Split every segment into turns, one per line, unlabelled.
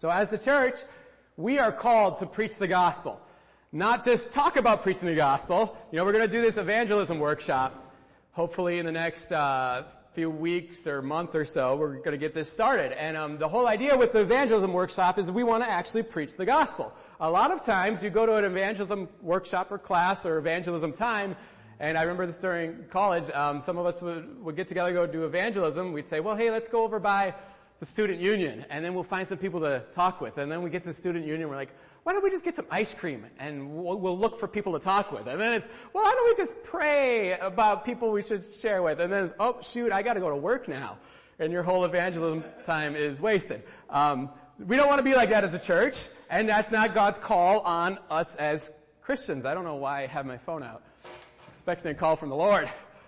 So as the church, we are called to preach the gospel. Not just talk about preaching the gospel. We're going to do this evangelism workshop. Hopefully in the next few weeks or month or so, we're going to get this started. And the whole idea with the evangelism workshop is we want to actually preach the gospel. A lot of times you go to an evangelism workshop or class or evangelism time, and I remember this during college, some of us would get together, go do evangelism. We'd say, well, hey, let's go over by the student union, and then we'll find some people to talk with. And then we get to the student union, we're like, why don't we just get some ice cream, and we'll look for people to talk with. And then it's, well, why don't we just pray about people we should share with? And then it's, oh, shoot, I gotta go to work now. And your whole evangelism time is wasted. We don't want to be like that as a church, and that's not God's call on us as Christians. I don't know why I have my phone out. Expecting a call from the Lord.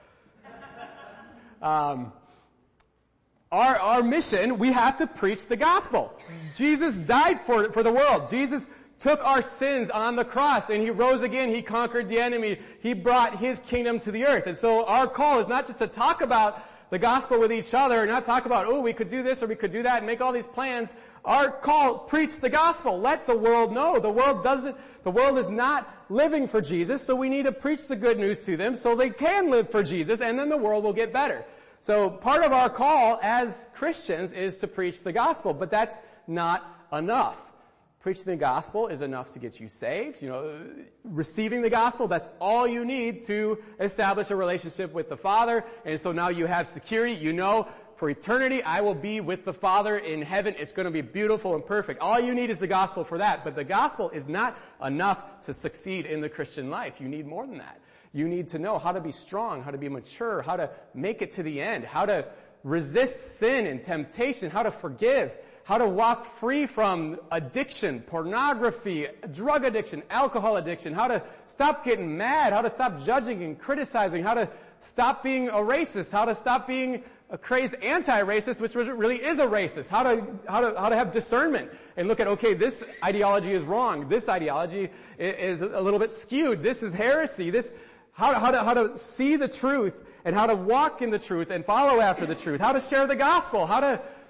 Our mission, we have to preach the gospel. Jesus died for the world. Jesus took our sins on the cross, and He rose again. He conquered the enemy. He brought His kingdom to the earth. And so our call is not just to talk about the gospel with each other, and not talk about, oh, we could do this or we could do that, and make all these plans. Our call, preach the gospel. Let the world know. The world is not living for Jesus, so we need to preach the good news to them so they can live for Jesus, and then the world will get better. So part of our call as Christians is to preach the gospel, but that's not enough. Preaching the gospel is enough to get you saved. Receiving the gospel, that's all you need to establish a relationship with the Father. And so now you have security. For eternity, I will be with the Father in heaven. It's going to be beautiful and perfect. All you need is the gospel for that. But the gospel is not enough to succeed in the Christian life. You need more than that. You need to know how to be strong, how to be mature, how to make it to the end, how to resist sin and temptation, how to forgive, how to walk free from addiction, pornography, drug addiction, alcohol addiction, how to stop getting mad, how to stop judging and criticizing, how to stop being a racist, how to stop being a crazed anti-racist, which really is a racist, how to have discernment and look at, okay, this ideology is wrong, this ideology is a little bit skewed, this is heresy, how to see the truth and how to walk in the truth and follow after the truth, how to share the gospel, how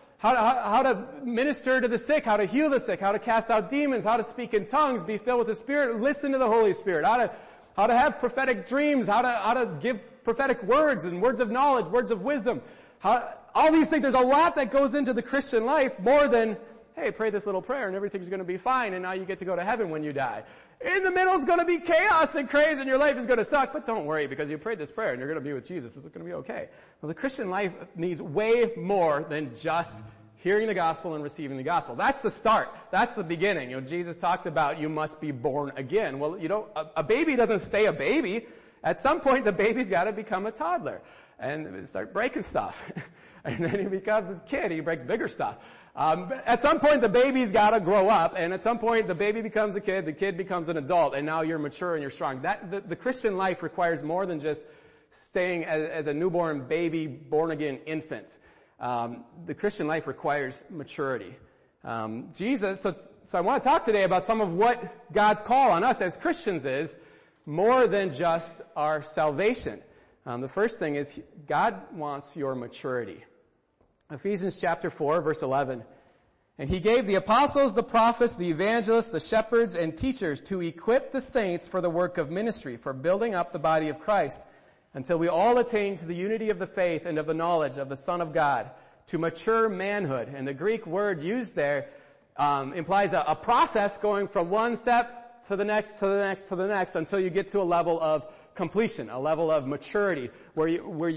to minister to the sick, how to heal the sick, how to cast out demons, how to speak in tongues, be filled with the Spirit, listen to the Holy Spirit, how to have prophetic dreams, how to give prophetic words and words of knowledge, words of wisdom. All these things, there's a lot that goes into the Christian life more than, hey, pray this little prayer and everything's going to be fine and now you get to go to heaven when you die. In the middle is going to be chaos and crazy and your life is going to suck, but don't worry because you prayed this prayer and you're going to be with Jesus. It's going to be okay. Well, the Christian life needs way more than just hearing the gospel and receiving the gospel. That's the start. That's the beginning. Jesus talked about you must be born again. Well, a baby doesn't stay a baby. At some point, the baby's got to become a toddler and start breaking stuff. And then he becomes a kid. He breaks bigger stuff. At some point, the baby's got to grow up, and at some point, the baby becomes a kid, the kid becomes an adult, and now you're mature and you're strong. The Christian life requires more than just staying as a newborn baby, born-again infant. The Christian life requires maturity. Jesus, so I want to talk today about some of what God's call on us as Christians is, more than just our salvation. The first thing is God wants your maturity. Ephesians chapter 4, verse 11. And He gave the apostles, the prophets, the evangelists, the shepherds, and teachers to equip the saints for the work of ministry, for building up the body of Christ, until we all attain to the unity of the faith and of the knowledge of the Son of God, to mature manhood. And the Greek word used there implies a process going from one step to the next, to the next, to the next, until you get to a level of completion, a level of maturity, where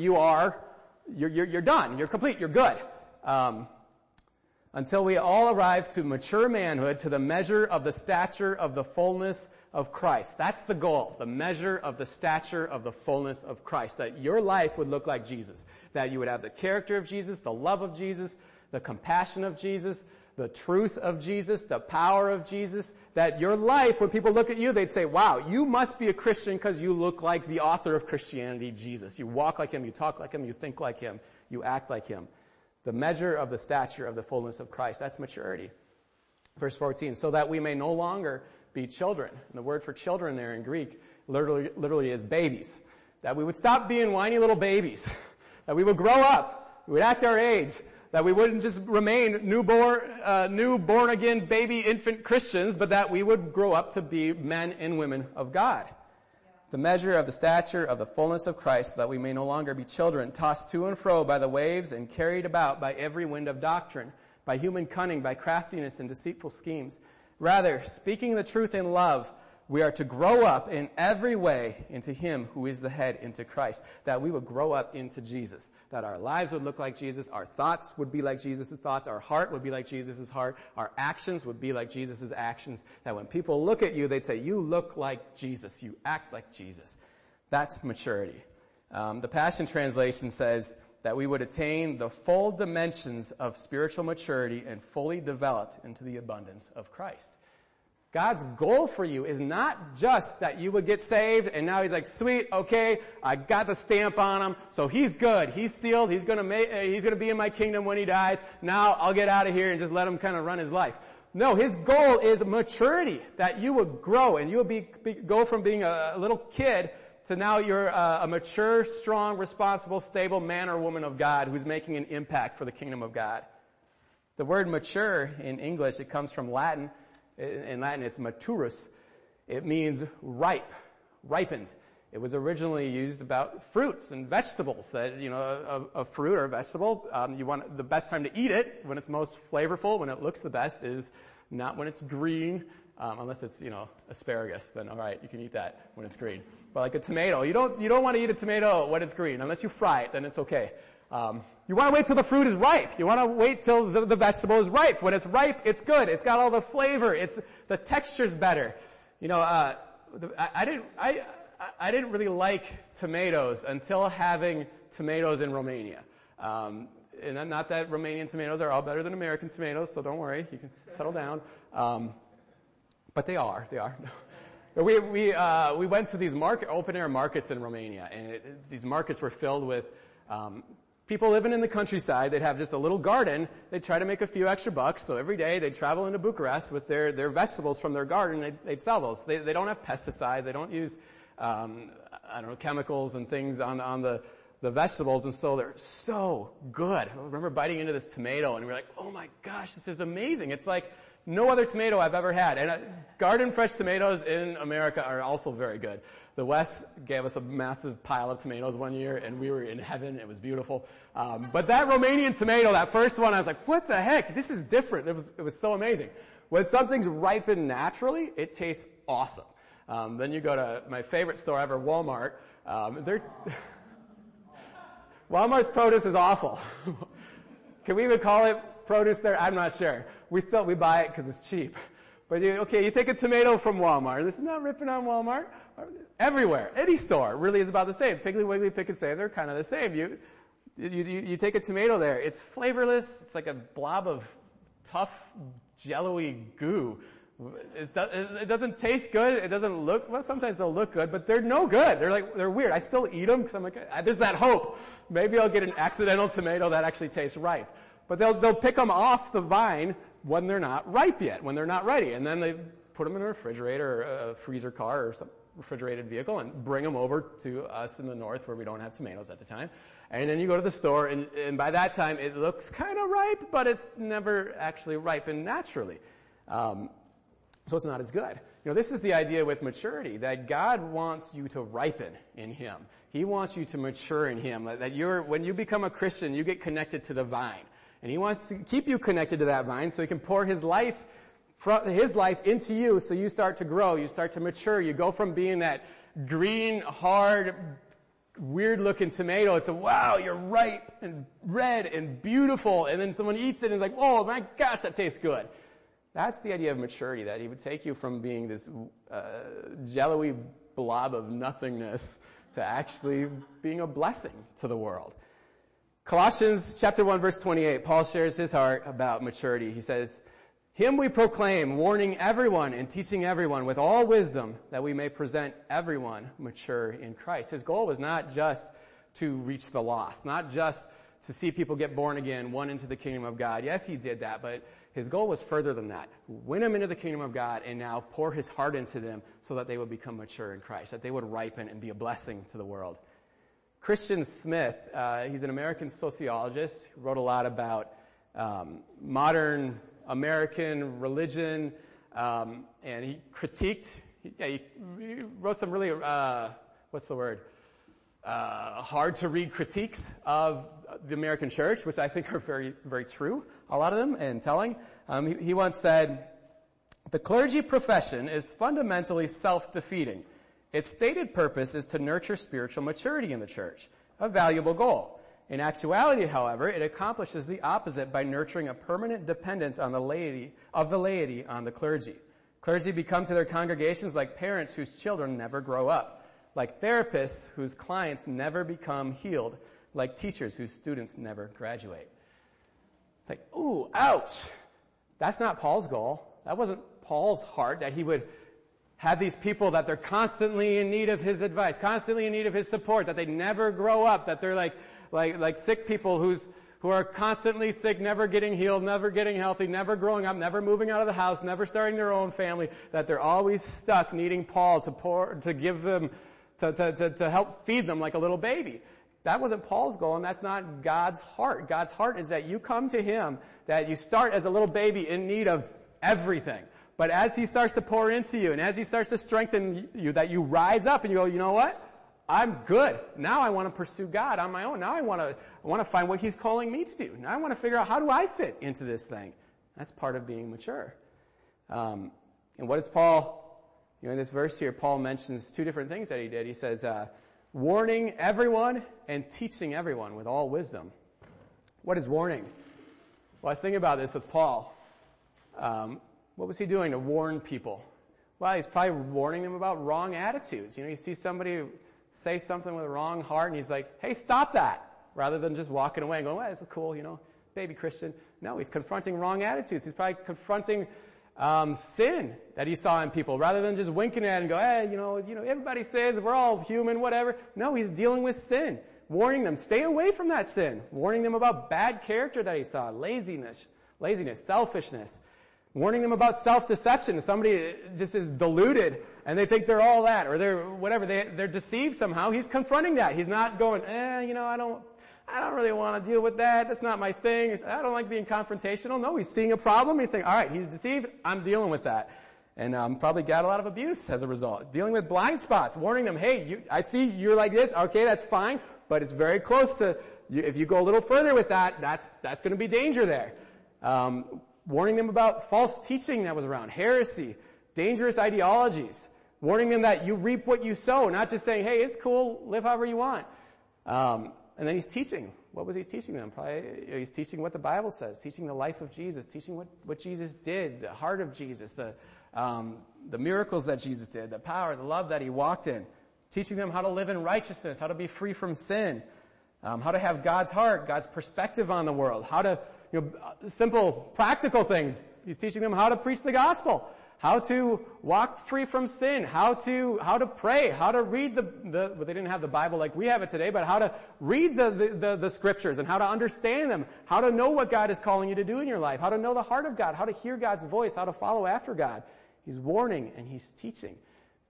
you're done, you're complete, you're good. Until we all arrive to mature manhood, to the measure of the stature of the fullness of Christ. That's the goal, the measure of the stature of the fullness of Christ. That your life would look like Jesus. That you would have the character of Jesus, the love of Jesus, the compassion of Jesus, the truth of Jesus, the power of Jesus. That your life, when people look at you, they'd say, wow, you must be a Christian because you look like the author of Christianity, Jesus. You walk like Him, you talk like Him, you think like Him, you act like Him. The measure of the stature of the fullness of Christ. That's maturity. Verse 14, so that we may no longer be children. And the word for children there in Greek literally is babies. That we would stop being whiny little babies. That we would grow up. We would act our age. That we wouldn't just remain new born again baby infant Christians, but that we would grow up to be men and women of God. The measure of the stature of the fullness of Christ, that we may no longer be children, tossed to and fro by the waves and carried about by every wind of doctrine, by human cunning, by craftiness and deceitful schemes. Rather, speaking the truth in love, we are to grow up in every way into Him who is the head, into Christ. That we would grow up into Jesus. That our lives would look like Jesus. Our thoughts would be like Jesus' thoughts. Our heart would be like Jesus' heart. Our actions would be like Jesus' actions. That when people look at you, they'd say, you look like Jesus. You act like Jesus. That's maturity. The Passion Translation says that we would attain the full dimensions of spiritual maturity and fully developed into the abundance of Christ. God's goal for you is not just that you would get saved and now He's like, sweet, okay, I got the stamp on him, so he's good, he's sealed, he's gonna be in my kingdom when he dies, now I'll get out of here and just let him kind of run his life. No, His goal is maturity, that you would grow and you would go from being a little kid to now you're a mature, strong, responsible, stable man or woman of God who's making an impact for the kingdom of God. The word mature in English, it comes from Latin. In Latin, it's maturus. It means ripe, ripened. It was originally used about fruits and vegetables. That, a fruit or a vegetable, you want the best time to eat it, when it's most flavorful, when it looks the best, is not when it's green, unless it's, asparagus. Then all right, you can eat that when it's green. But like a tomato, you don't want to eat a tomato when it's green, unless you fry it. Then it's okay. You want to wait till the fruit is ripe. You want to wait till the vegetable is ripe. When it's ripe, it's good. It's got all the flavor. The texture's better. I didn't really like tomatoes until having tomatoes in Romania. And not that Romanian tomatoes are all better than American tomatoes, so don't worry. You can settle down. But they are. We went to these open air markets in Romania, and these markets were filled with, people living in the countryside. They'd have just a little garden. They'd try to make a few extra bucks. So every day they'd travel into Bucharest with their vegetables from their garden. They'd sell those. They don't have pesticides. They don't use, chemicals and things on the vegetables. And so they're so good. I remember biting into this tomato and we were like, oh my gosh, this is amazing. It's like no other tomato I've ever had. And garden fresh tomatoes in America are also very good. The West gave us a massive pile of tomatoes one year, and we were in heaven. It was beautiful. But that Romanian tomato, that first one, I was like, what the heck? This is different. It was so amazing. When something's ripened naturally, it tastes awesome. Then you go to my favorite store ever, Walmart. Walmart's produce is awful. Can we even call it produce there? I'm not sure. We buy it because it's cheap. But you take a tomato from Walmart. This is not ripping on Walmart. Everywhere, any store really is about the same. Piggly Wiggly, Pick and Save, they're kind of the same. You take a tomato there. It's flavorless. It's like a blob of tough, jello-y goo. It doesn't taste good. It doesn't look, well, sometimes they'll look good, but they're no good. They're weird. I still eat them because I'm like, there's that hope. Maybe I'll get an accidental tomato that actually tastes ripe. But they'll pick them off the vine when they're not ripe yet, when they're not ready. And then they put them in a refrigerator or a freezer car or some refrigerated vehicle and bring them over to us in the north where we don't have tomatoes at the time. And then you go to the store and by that time it looks kind of ripe, but it's never actually ripened naturally. So it's not as good. This is the idea with maturity, that God wants you to ripen in Him. He wants you to mature in Him. That when you become a Christian, you get connected to the vine. And He wants to keep you connected to that vine so He can pour His life into you, so you start to grow, you start to mature. You go from being that green, hard, weird-looking tomato to, wow, you're ripe and red and beautiful. And then someone eats it and is like, oh my gosh, that tastes good. That's the idea of maturity, that He would take you from being this jello-y blob of nothingness to actually being a blessing to the world. Colossians chapter 1, verse 28, Paul shares his heart about maturity. He says, Him we proclaim, warning everyone and teaching everyone with all wisdom, that we may present everyone mature in Christ. His goal was not just to reach the lost, not just to see people get born again, won into the kingdom of God. Yes, He did that, but His goal was further than that. Win them into the kingdom of God and now pour His heart into them so that they would become mature in Christ, that they would ripen and be a blessing to the world. Christian Smith, he's an American sociologist, who wrote a lot about modern American religion, and he critiqued, he wrote some really, hard to read critiques of the American church, which I think are very, very true, a lot of them, and telling. He once said, "The clergy profession is fundamentally self-defeating. Its stated purpose is to nurture spiritual maturity in the church, a valuable goal. In actuality, however, it accomplishes the opposite by nurturing a permanent dependence on the laity on the clergy. Clergy become to their congregations like parents whose children never grow up, like therapists whose clients never become healed, like teachers whose students never graduate." It's like, ooh, ouch. That's not Paul's goal. That wasn't Paul's heart, that he would have these people that they're constantly in need of his advice, constantly in need of his support, that they never grow up, that they're like sick people who are constantly sick, never getting healed, never getting healthy, never growing up, never moving out of the house, never starting their own family, that they're always stuck needing Paul to give them, to help feed them like a little baby. That wasn't Paul's goal, and that's not God's heart. God's heart is that you come to him, that you start as a little baby in need of everything. But as he starts to pour into you, and as he starts to strengthen you, that you rise up and you go, you know what? I'm good. Now I want to pursue God on my own. Now I want to find what he's calling me to do. Now I want to figure out, how do I fit into this thing? That's part of being mature. And what is Paul, in this verse here, Paul mentions two different things that he did. He says, warning everyone and teaching everyone with all wisdom. What is warning? Well, I was thinking about this with Paul. What was he doing to warn people? Well, he's probably warning them about wrong attitudes. You see somebody say something with a wrong heart, and he's like, hey, stop that, rather than just walking away and going, well, that's cool, baby Christian. No, he's confronting wrong attitudes. He's probably confronting sin that he saw in people, rather than just winking at it and go, hey, everybody sins, we're all human, whatever. No, he's dealing with sin, warning them, stay away from that sin, warning them about bad character that he saw, laziness, selfishness, warning them about self-deception. Somebody just is deluded and they think they're all that, or they're deceived somehow. He's confronting that. He's not going, I don't really want to deal with that. That's not my thing. I don't like being confrontational. No, he's seeing a problem. He's saying, all right, he's deceived. I'm dealing with that. And probably got a lot of abuse as a result. Dealing with blind spots, warning them, hey, I see you're like this. Okay, that's fine, but it's very close to, if you go a little further with that, that's going to be danger there. Warning them about false teaching that was around, heresy, dangerous ideologies, warning them that you reap what you sow, not just saying, hey, it's cool, live however you want. And then he's teaching. What was he teaching them? Probably he's teaching what the Bible says, teaching the life of Jesus, teaching what Jesus did, the heart of Jesus, the miracles that Jesus did, the power, the love that he walked in, teaching them how to live in righteousness, how to be free from sin, how to have God's heart, God's perspective on the world, how to simple, practical things. He's teaching them how to preach the gospel, how to walk free from sin, how to pray, how to read well, they didn't have the Bible like we have it today, but how to read the scriptures and how to understand them, how to know what God is calling you to do in your life, how to know the heart of God, how to hear God's voice, how to follow after God. He's warning and he's teaching.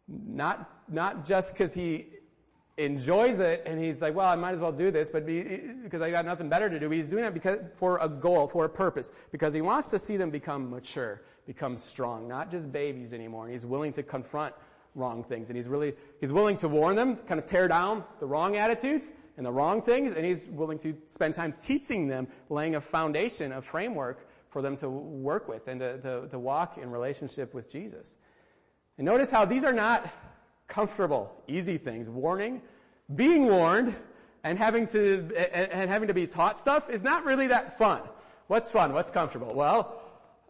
Not just because he enjoys it and he's like, well, I might as well do this, but because I got nothing better to do. He's doing that for a goal, for a purpose, because he wants to see them become mature, become strong, not just babies anymore. And he's willing to confront wrong things, and he's willing to warn them, kind of tear down the wrong attitudes and the wrong things, and he's willing to spend time teaching them, laying a foundation, a framework for them to work with and to walk in relationship with Jesus. And notice how these are not comfortable, easy things. Warning, being warned, and having to be taught stuff is not really that fun. What's fun? What's comfortable? Well,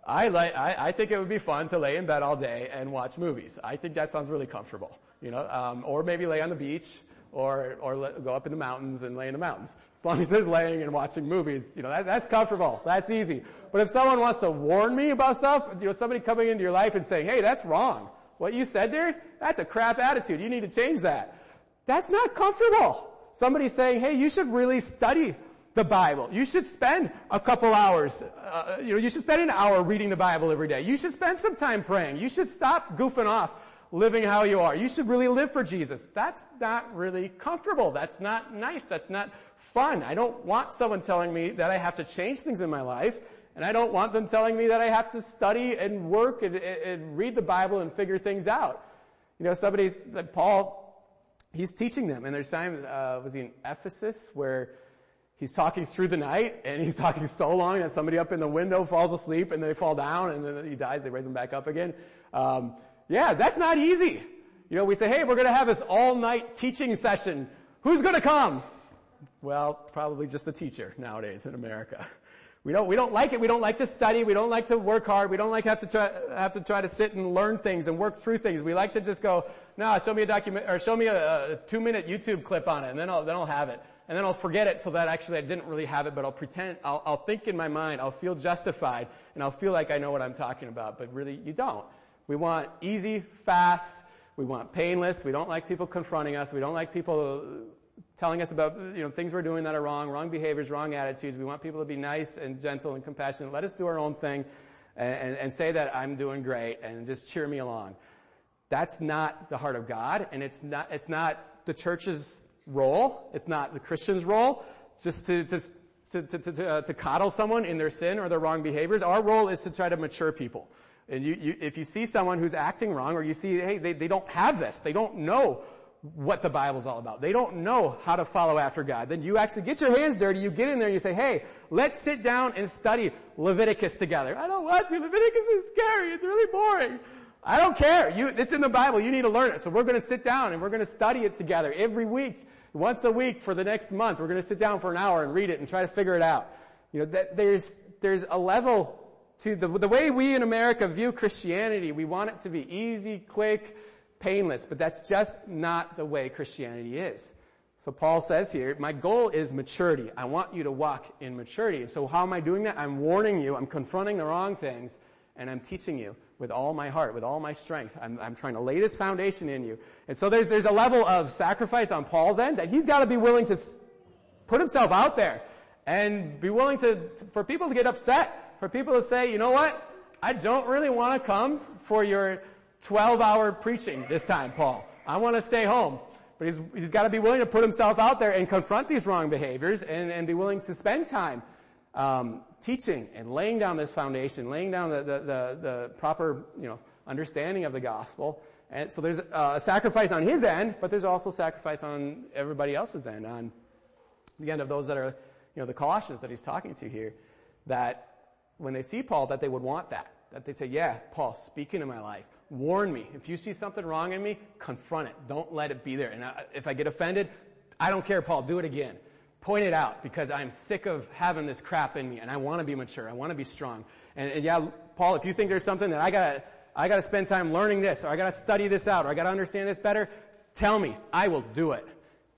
I think it would be fun to lay in bed all day and watch movies. I think that sounds really comfortable, or maybe lay on the beach, or go up in the mountains and lay in the mountains. As long as there's laying and watching movies, that's comfortable. That's easy. But if someone wants to warn me about stuff, somebody coming into your life and saying, hey, that's wrong. What you said there, that's a crap attitude. You need to change that. That's not comfortable. Somebody saying, hey, you should really study the Bible. You should spend a couple hours, you should spend an hour reading the Bible every day. You should spend some time praying. You should stop goofing off living how you are. You should really live for Jesus. That's not really comfortable. That's not nice. That's not fun. I don't want someone telling me that I have to change things in my life, and I don't want them telling me that I have to study and work and read the Bible and figure things out. Somebody, like Paul, he's teaching them, and there's time, was he in Ephesus, where he's talking through the night, and he's talking so long that somebody up in the window falls asleep, and they fall down, and then he dies, they raise him back up again. That's not easy. We say, hey, we're gonna have this all-night teaching session. Who's gonna come? Well, probably just the teacher nowadays in America. We don't like it. We don't like to study. We don't like to work hard. We don't like have to try to sit and learn things and work through things. We like to just go, no, show me a 2-minute YouTube clip on it, and then I'll have it. And then I'll forget it so that actually I didn't really have it, but I'll pretend, I'll think in my mind, I'll feel justified, and I'll feel like I know what I'm talking about, but really you don't. We want easy, fast, we want painless, we don't like people confronting us, we don't like people telling us about, things we're doing that are wrong behaviors, wrong attitudes. We want people to be nice and gentle and compassionate. Let us do our own thing and say that I'm doing great and just cheer me along. That's not the heart of God, and it's not the church's role. It's not the Christian's role just to coddle someone in their sin or their wrong behaviors. Our role is to try to mature people. And if you see someone who's acting wrong, or you see, hey, they don't have this, they don't know what the Bible's all about, they don't know how to follow after God, then you actually get your hands dirty, you get in there and you say, hey, let's sit down and study Leviticus together. I don't want to. Leviticus is scary. It's really boring. I don't care. It's in the Bible. You need to learn it. So we're going to sit down and we're going to study it together every week, once a week for the next month. We're going to sit down for an hour and read it and try to figure it out. There's a level to the way we in America view Christianity. We want it to be easy, quick, painless, but that's just not the way Christianity is. So Paul says here, my goal is maturity. I want you to walk in maturity. And so how am I doing that? I'm warning you, I'm confronting the wrong things, and I'm teaching you with all my heart, with all my strength. I'm trying to lay this foundation in you. And so there's a level of sacrifice on Paul's end that he's got to be willing to put himself out there and be willing for people to get upset, for people to say, you know what? I don't really want to come for your 12-hour preaching this time, Paul. I want to stay home. But he's got to be willing to put himself out there and confront these wrong behaviors and be willing to spend time teaching and laying down this foundation, laying down the proper, understanding of the gospel. And so there's a sacrifice on his end, but there's also sacrifice on everybody else's end, on the end of those that are, the Colossians that he's talking to here, that when they see Paul, that they would want that they say, yeah, Paul, speak into my life. Warn me. If you see something wrong in me, confront it. Don't let it be there. And if I get offended, I don't care, Paul, do it again. Point it out, because I'm sick of having this crap in me, and I want to be mature. I want to be strong. And yeah, Paul, if you think there's something that I gotta spend time learning this, or I gotta study this out, or I gotta understand this better, tell me. I will do it.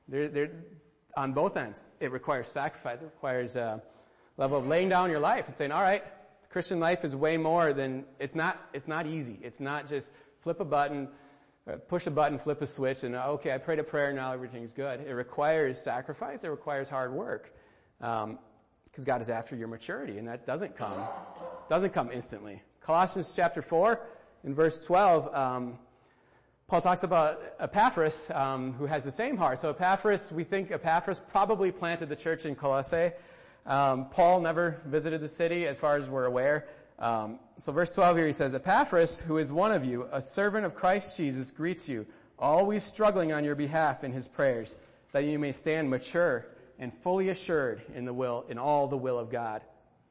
On both ends, it requires sacrifice. It requires a level of laying down your life and saying, all right, Christian life is way more than, it's not easy. It's not just flip a button, push a button, flip a switch, and okay, I prayed a prayer, now everything's good. It requires sacrifice. It requires hard work. Because God is after your maturity, and that doesn't come instantly. Colossians chapter 4, in verse 12, Paul talks about Epaphras, who has the same heart. So we think Epaphras probably planted the church in Colossae. Paul never visited the city, as far as we're aware. So verse 12 here, he says, Epaphras, who is one of you, a servant of Christ Jesus, greets you, always struggling on your behalf in his prayers, that you may stand mature and fully assured in all the will of God.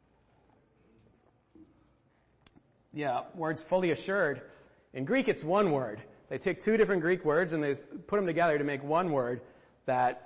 Yeah, words fully assured. In Greek, it's one word. They take two different Greek words and they put them together to make one word that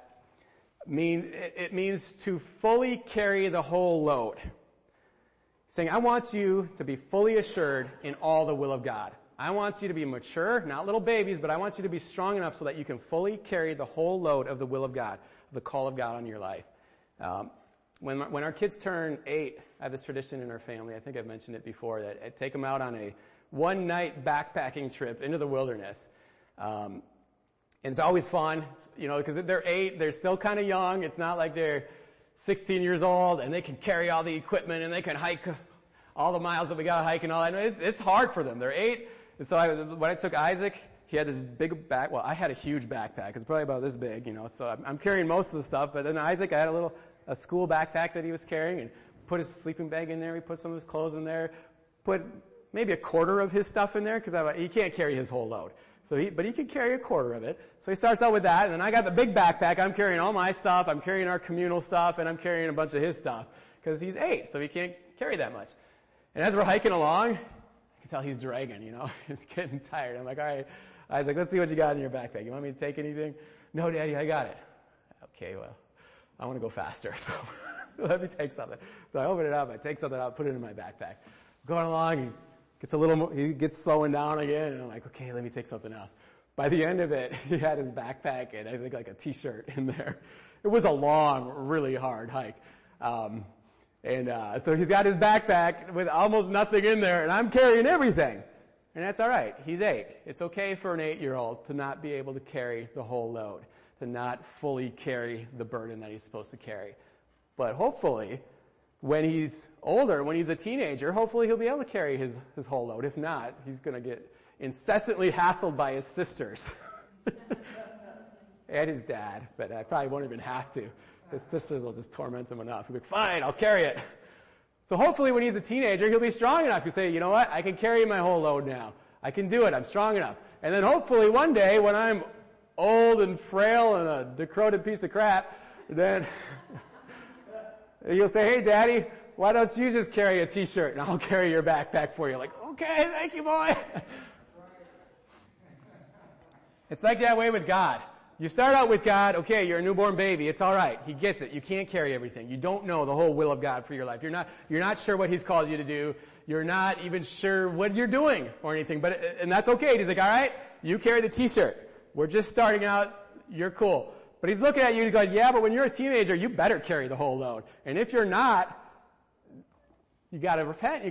means to fully carry the whole load. Saying, I want you to be fully assured in all the will of God. I want you to be mature, not little babies, but I want you to be strong enough so that you can fully carry the whole load of the will of God, the call of God on your life. When our kids turn 8, I have this tradition in our family, I think I've mentioned it before, that I take them out on a one-night backpacking trip into the wilderness. And it's always fun, because they're 8, they're still kind of young. It's not like they're 16 years old and they can carry all the equipment and they can hike all the miles that we gotta hike and all that. It's hard for them. They're 8. And so when I took Isaac, he had this big I had a huge backpack. It's probably about this big, so I'm carrying most of the stuff, but then Isaac, I had a school backpack that he was carrying, and put his sleeping bag in there, he put some of his clothes in there, put maybe a quarter of his stuff in there, because he can't carry his whole load. But he could carry a quarter of it. So he starts out with that, and then I got the big backpack. I'm carrying all my stuff. I'm carrying our communal stuff, and I'm carrying a bunch of his stuff. Because he's 8, so he can't carry that much. And as we're hiking along, I can tell he's dragging, He's getting tired. I'm like, all right, Isaac, let's see what you got in your backpack. You want me to take anything? No, Daddy, I got it. Okay, well, I want to go faster, so let me take something. So I open it up, I take something out, put it in my backpack. Going along, he gets slowing down again, and I'm like, okay, let me take something else. By the end of it, he had his backpack and I think like a t-shirt in there. It was a long, really hard hike. So he's got his backpack with almost nothing in there, and I'm carrying everything. And that's alright. He's 8. It's okay for an 8-year-old to not be able to carry the whole load, to not fully carry the burden that he's supposed to carry. But hopefully, when he's older, when he's a teenager, hopefully he'll be able to carry his whole load. If not, he's going to get incessantly hassled by his sisters and his dad. But I probably won't even have to. His sisters will just torment him enough. He'll be like, fine, I'll carry it. So hopefully when he's a teenager, he'll be strong enough to say, you know what, I can carry my whole load now. I can do it. I'm strong enough. And then hopefully one day when I'm old and frail and a decrepit piece of crap, then you'll say, hey, Daddy, why don't you just carry a t-shirt and I'll carry your backpack for you? Like, okay, thank you, boy. It's like that way with God. You start out with God, okay, you're a newborn baby, it's alright, He gets it, you can't carry everything. You don't know the whole will of God for your life. You're not sure what He's called you to do. You're not even sure what you're doing or anything, and that's okay. He's like, alright, you carry the t-shirt. We're just starting out, you're cool. But He's looking at you and He's going, yeah, but when you're a teenager, you better carry the whole load. And if you're not, you gotta repent. You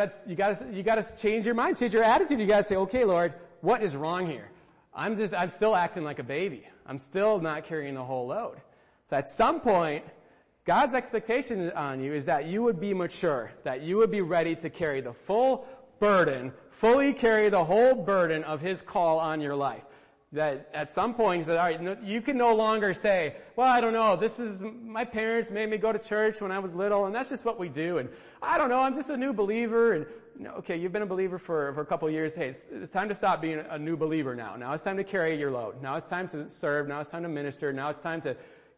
gotta change your mind, change your attitude. You gotta say, okay, Lord, what is wrong here? I'm still acting like a baby. I'm still not carrying the whole load. So at some point, God's expectation on you is that you would be mature, that you would be ready to carry the full burden, fully carry the whole burden of His call on your life. That at some point, He said, all right, you can no longer say, well, I don't know, my parents made me go to church when I was little, and that's just what we do, and I don't know, I'm just a new believer, and okay, you've been a believer for a couple of years. Hey, it's time to stop being a new believer now. Now it's time to carry your load. Now it's time to serve. Now it's time to minister. Now it's time to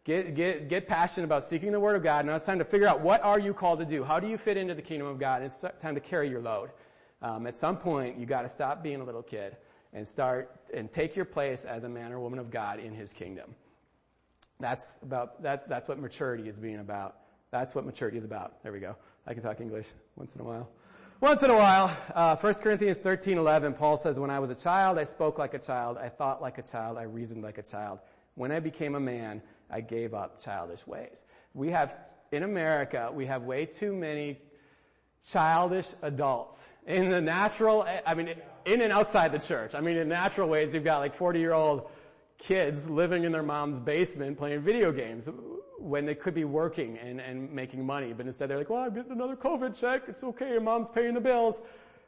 get passionate about seeking the Word of God. Now it's time to figure out what are you called to do? How do you fit into the kingdom of God? It's time to carry your load. At some point, you got to stop being a little kid and start and take your place as a man or woman of God in His kingdom. That's what maturity is being about. That's what maturity is about. There we go. I can talk English once in a while. 1 Corinthians 13:11, Paul says, when I was a child, I spoke like a child, I thought like a child, I reasoned like a child. When I became a man, I gave up childish ways. In America, we have way too many childish adults. In the natural, in and outside the church. In natural ways, you've got like 40-year-old kids living in their mom's basement playing video games when they could be working and making money, but instead they're like, well, I'm getting another COVID check, it's okay, your mom's paying the bills.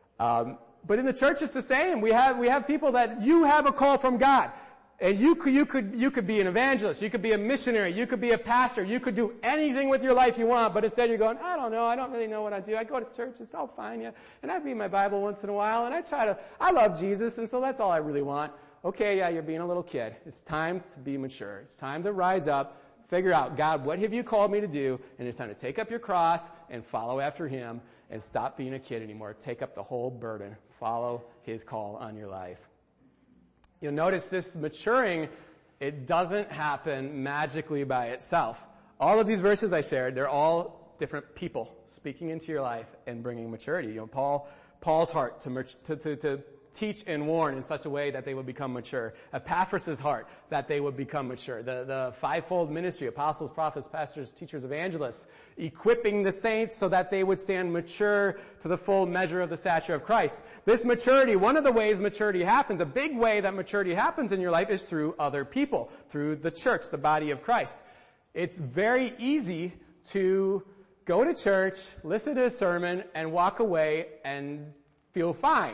But in the church it's the same. We have people that you have a call from God. And you could be an evangelist, you could be a missionary, you could be a pastor, you could do anything with your life you want, but instead you're going, I don't know, I don't really know what I do. I go to church, it's all fine, yeah. And I read my Bible once in a while, and I love Jesus, and so that's all I really want. Okay, yeah, you're being a little kid. It's time to be mature. It's time to rise up, figure out, God, what have you called me to do? And it's time to take up your cross and follow after Him and stop being a kid anymore. Take up the whole burden. Follow His call on your life. You'll notice this maturing, it doesn't happen magically by itself. All of these verses I shared, they're all different people speaking into your life and bringing maturity. Paul's heart to teach and warn in such a way that they would become mature. Epaphras' heart, that they would become mature. The fivefold ministry, apostles, prophets, pastors, teachers, evangelists, equipping the saints so that they would stand mature to the full measure of the stature of Christ. This maturity, one of the ways maturity happens, a big way that maturity happens in your life is through other people, through the church, the body of Christ. It's very easy to go to church, listen to a sermon, and walk away and feel fine.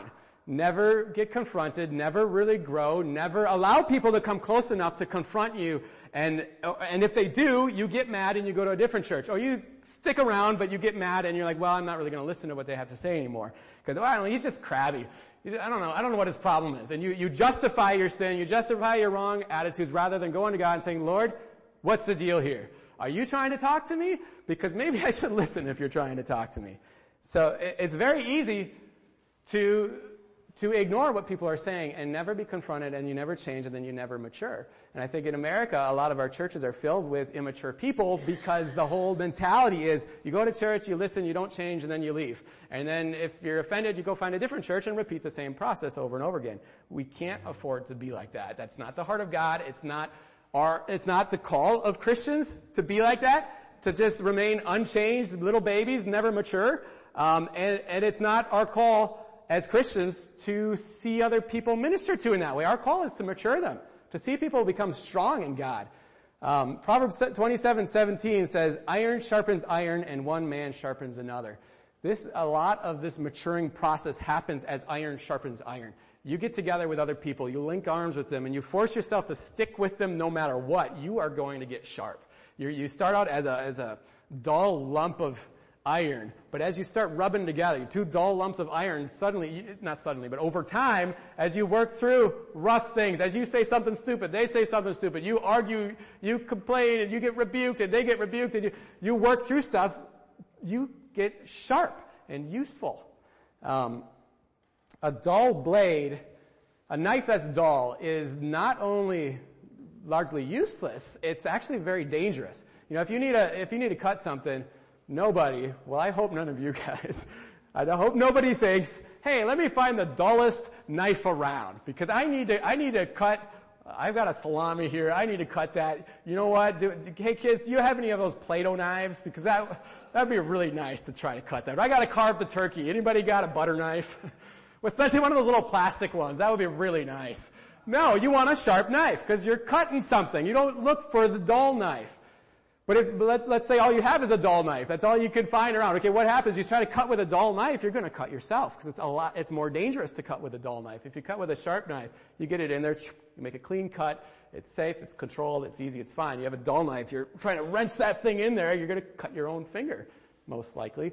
never get confronted, never really grow, never allow people to come close enough to confront you. And if they do, you get mad and you go to a different church. Or you stick around, but you get mad and you're like, well, I'm not really going to listen to what they have to say anymore. Because, well, he's just crabby. I don't know what his problem is. And you justify your sin, you justify your wrong attitudes rather than going to God and saying, Lord, what's the deal here? Are you trying to talk to me? Because maybe I should listen if you're trying to talk to me. So it's very easy to ignore what people are saying and never be confronted, and you never change, and then you never mature. And I think in America, a lot of our churches are filled with immature people because the whole mentality is you go to church, you listen, you don't change, and then you leave. And then if you're offended, you go find a different church and repeat the same process over and over again. We can't afford to be like that. That's not the heart of God. It's not the call of Christians to be like that, to just remain unchanged, little babies, never mature. And it's not our call as Christians to see other people minister to in that way. Our call is to mature them, to see people become strong in God. Proverbs 27:17 says, iron sharpens iron and one man sharpens another. A lot of this maturing process happens as iron sharpens iron. You get together with other people, you link arms with them, and you force yourself to stick with them no matter what. You are going to get sharp. You start out as a dull lump of iron, but as you start rubbing together, two dull lumps of iron, but over time, as you work through rough things, as you say something stupid, they say something stupid, you argue, you complain, and you get rebuked, and they get rebuked, and you work through stuff, you get sharp and useful. A dull blade, a knife that's dull, is not only largely useless, it's actually very dangerous. If you need to cut something, I hope none of you guys, I hope nobody thinks, hey, let me find the dullest knife around, because I need to cut, I've got a salami here, I need to cut that. You know what? Hey kids, do you have any of those Play-Doh knives? Because that'd be really nice to try to cut that. I gotta carve the turkey. Anybody got a butter knife? Especially one of those little plastic ones. That would be really nice. No, you want a sharp knife, because you're cutting something. You don't look for the dull knife. But let's say all you have is a dull knife. That's all you can find around. Okay, what happens? You try to cut with a dull knife, you're going to cut yourself, because it's more dangerous to cut with a dull knife. If you cut with a sharp knife, you get it in there, you make a clean cut, it's safe, it's controlled, it's easy, it's fine. You have a dull knife, you're trying to wrench that thing in there, you're going to cut your own finger, most likely.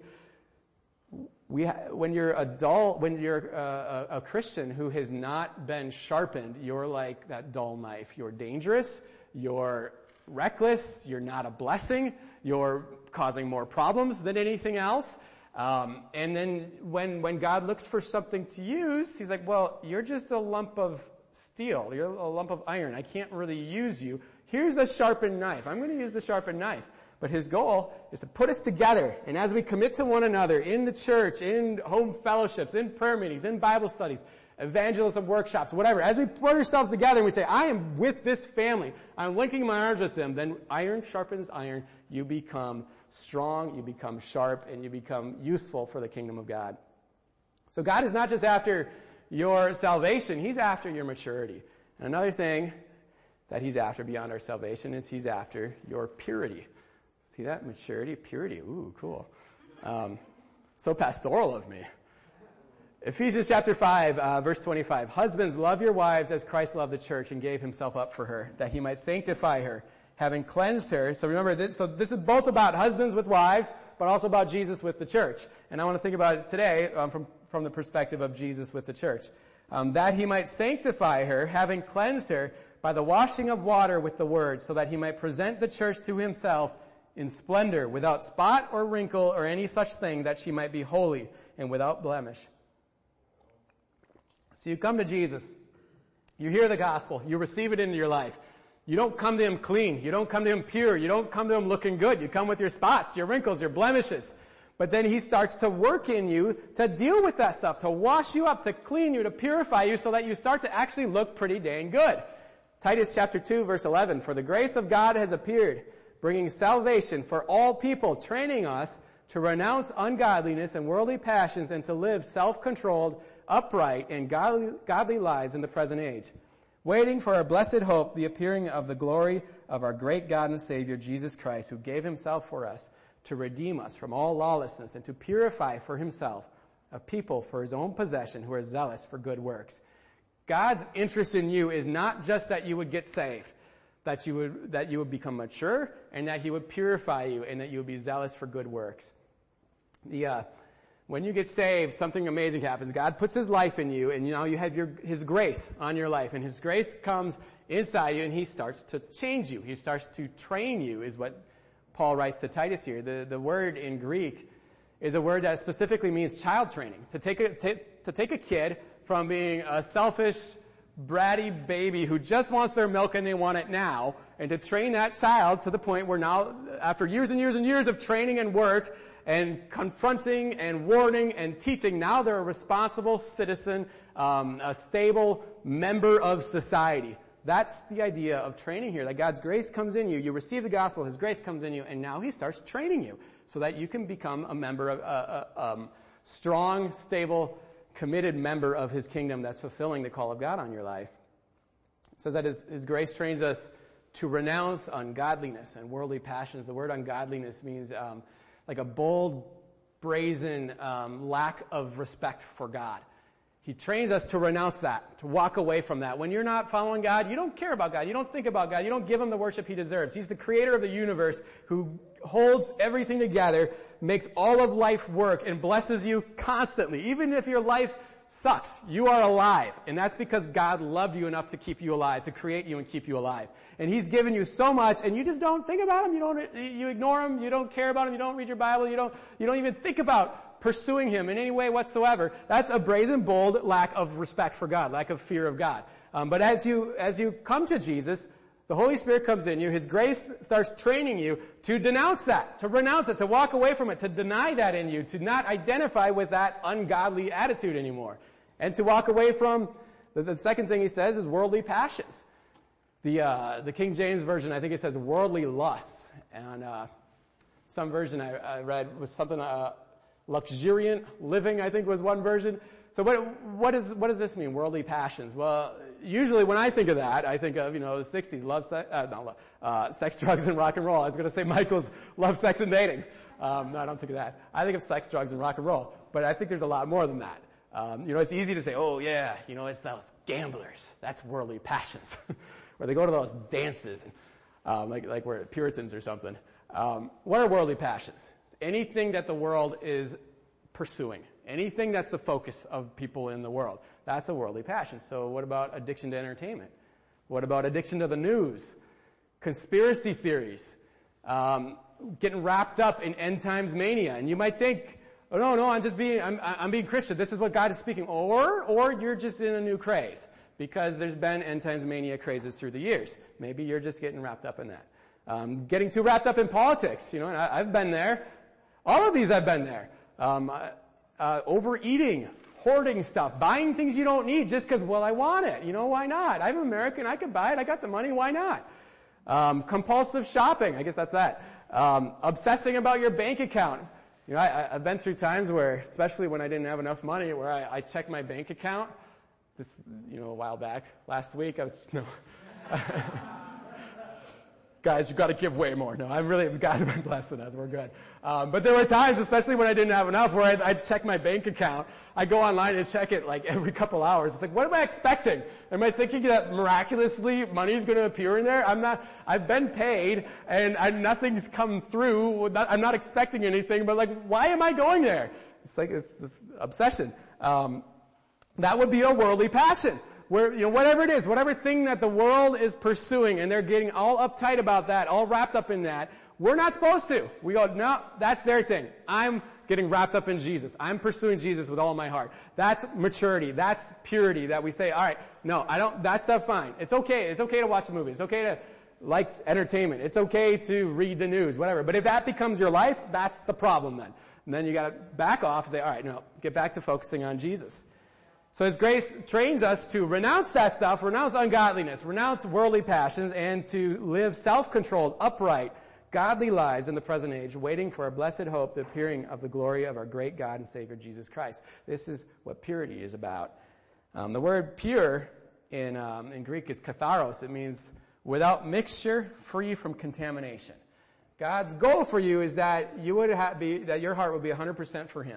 When you're a Christian who has not been sharpened, you're like that dull knife. You're dangerous, you're reckless, you're not a blessing, you're causing more problems than anything else. And then when God looks for something to use, he's like, well, you're just a lump of steel, you're a lump of iron, I can't really use you. Here's a sharpened knife. I'm going to use the sharpened knife. But his goal is to put us together, and as we commit to one another in the church, in home fellowships, in prayer meetings, in Bible studies, evangelism workshops, whatever, as we put ourselves together and we say, I am with this family, I'm linking my arms with them, then iron sharpens iron, you become strong, you become sharp, and you become useful for the kingdom of God. So God is not just after your salvation, he's after your maturity. And another thing that he's after beyond our salvation is he's after your purity. See that? Maturity, purity. Ooh, cool. So pastoral of me. Ephesians chapter 5, verse 25. Husbands, love your wives as Christ loved the church and gave himself up for her, that he might sanctify her, having cleansed her. So remember, this is both about husbands with wives, but also about Jesus with the church. And I want to think about it today from the perspective of Jesus with the church. That he might sanctify her, having cleansed her by the washing of water with the word, so that he might present the church to himself in splendor, without spot or wrinkle or any such thing, that she might be holy and without blemish. So you come to Jesus, you hear the gospel, you receive it into your life. You don't come to him clean, you don't come to him pure, you don't come to him looking good, you come with your spots, your wrinkles, your blemishes. But then he starts to work in you to deal with that stuff, to wash you up, to clean you, to purify you, so that you start to actually look pretty dang good. Titus chapter 2 verse 11, for the grace of God has appeared, bringing salvation for all people, training us to renounce ungodliness and worldly passions and to live self-controlled, upright, and godly lives in the present age, waiting for our blessed hope, the appearing of the glory of our great God and Savior, Jesus Christ, who gave himself for us to redeem us from all lawlessness and to purify for himself a people for his own possession who are zealous for good works. God's interest in you is not just that you would get saved, that you would become mature, and that he would purify you, and that you would be zealous for good works. When you get saved, something amazing happens. God puts his life in you, and now you have his grace on your life, and his grace comes inside you, and he starts to change you. He starts to train you, is what Paul writes to Titus here. The word in Greek is a word that specifically means child training. To take a kid from being a selfish, bratty baby who just wants their milk and they want it now, and to train that child to the point where now, after years and years and years of training and work, and confronting and warning and teaching, now they're a responsible citizen, a stable member of society. That's the idea of training here, that God's grace comes in you, you receive the gospel, his grace comes in you, and now he starts training you so that you can become a member of a strong, stable, committed member of his kingdom that's fulfilling the call of God on your life. It says that his grace trains us to renounce ungodliness and worldly passions. The word ungodliness means like a bold, brazen lack of respect for God. He trains us to renounce that, to walk away from that. When you're not following God, you don't care about God, you don't think about God, you don't give him the worship he deserves. He's the creator of the universe who holds everything together, makes all of life work, and blesses you constantly. Even if your life sucks, you are alive. And that's because God loved you enough to keep you alive, to create you and keep you alive. And he's given you so much, and you just don't think about him, you ignore him, you don't care about him, you don't read your Bible, you don't even think about pursuing him in any way whatsoever. That's a brazen, bold lack of respect for God, lack of fear of God. But as you come to Jesus, the Holy Spirit comes in you, his grace starts training you to denounce that, to renounce it, to walk away from it, to deny that in you, to not identify with that ungodly attitude anymore. And to walk away from, the second thing he says is worldly passions. The King James Version, I think it says worldly lusts. And some version I read was something, luxuriant living, I think was one version. So what does this mean, worldly passions? Well, usually when I think of that, I think of, the 60s, sex, drugs, and rock and roll. I was going to say Michael's love, sex, and dating. No, I don't think of that. I think of sex, drugs, and rock and roll. But I think there's a lot more than that. It's easy to say, oh yeah, it's those gamblers. That's worldly passions. Where they go to those dances, and, like we're Puritans or something. What are worldly passions? Anything that the world is pursuing. Anything that's the focus of people in the world. That's a worldly passion. So what about addiction to entertainment? What about addiction to the news? Conspiracy theories? Getting wrapped up in end times mania. And you might think, oh no, I'm being Christian. This is what God is speaking. Or you're just in a new craze. Because there's been end times mania crazes through the years. Maybe you're just getting wrapped up in that. Getting too wrapped up in politics, and I've been there. All of these I've been there. Overeating, hoarding stuff, buying things you don't need just because, I want it. Why not? I'm American, I can buy it, I got the money, why not? Compulsive shopping, I guess that's that. Obsessing about your bank account. I've been through times where, especially when I didn't have enough money, where I checked my bank account. This, a while back, last week, guys, you gotta give way more. No, God's been blessing us, we're good. But there were times, especially when I didn't have enough, where I'd check my bank account. I go online and check it like every couple hours. It's like, what am I expecting? Am I thinking that miraculously money's gonna appear in there? I've been paid and nothing's come through. I'm not expecting anything, but why am I going there? It's this obsession. That would be a worldly passion. Where, whatever it is, whatever thing that the world is pursuing, and they're getting all uptight about that, all wrapped up in that, we're not supposed to. We go, no, that's their thing. I'm getting wrapped up in Jesus. I'm pursuing Jesus with all my heart. That's maturity. That's purity that we say, alright, no, that stuff fine. It's okay. It's okay to watch a movie. It's okay to like entertainment. It's okay to read the news, whatever. But if that becomes your life, that's the problem then. And then you gotta back off and say, alright, no, get back to focusing on Jesus. So his grace trains us to renounce that stuff, renounce ungodliness, renounce worldly passions, and to live self-controlled, upright, godly lives in the present age, waiting for our blessed hope, the appearing of the glory of our great God and Savior Jesus Christ. This is what purity is about. The word pure in Greek is katharos. It means without mixture, free from contamination. God's goal for you is that that your heart would be 100% for him.